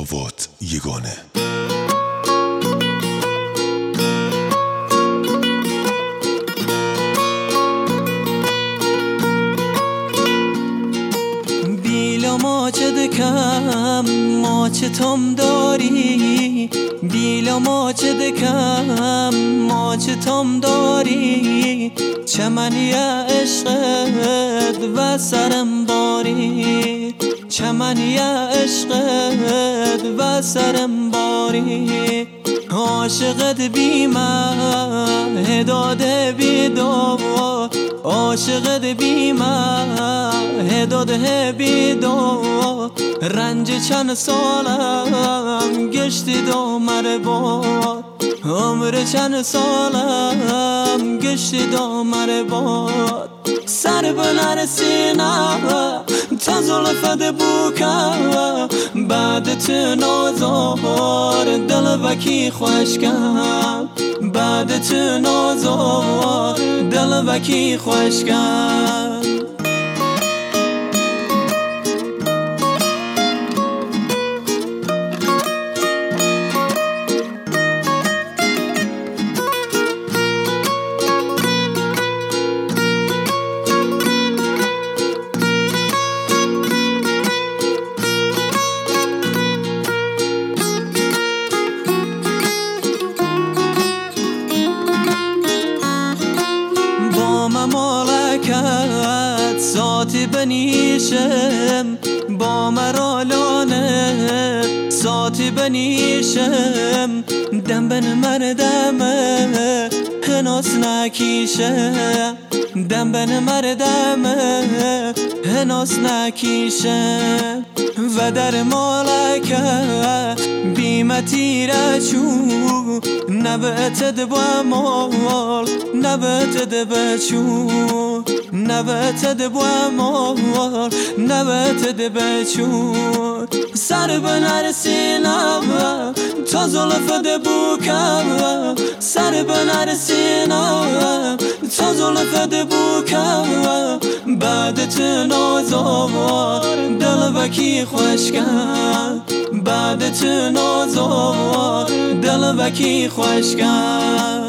جاواد یگانه. بیلا ما چه دکم ما چه تام داری، بیلا ما چه دکم ما چه تام داری، چمنی عشقت و سرم باری، چمنی عشقت و سرم باری، عاشقت بی مهداد بی دو، عاشقت بی مهداد بی دو، رنج چند سالم گشتی دو مرباد، عمر چند سالم گشتی دو مرباد، سر به نرسینم تا زلفت بوکم، بعد تو نازار دل وکی خوشکم، بعد تو نازار دل وکی خوشکم. ممالکت ساتی بنیشم، با مرالانه ساتی بنیشم، دم بن مردمه هناس نکیشم، دم بن مردمه هناس نکیشم، و در مالکت بیمتی رچو نبتد با مال، نبتد بچو نبتد با مال، نبتد بچو، سر به نرسینم تا زلفت بوکم، سر به نرسینم تا زلفت بوکم، بعد تو نازار دل وکی خوشکم، بعد تو نازار دل وکی خوشکم.